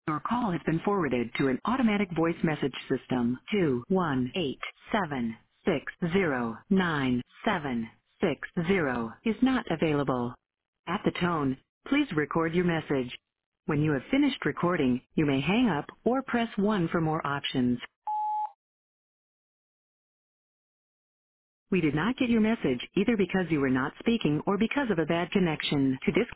Your call has been forwarded to an automatic voice message system. 21876097760 is not available. At the tone, please record your message. When you have finished recording, you may hang up or press 1 for more options. We did not get your message either because you were not speaking or because of a bad connection. To disconnect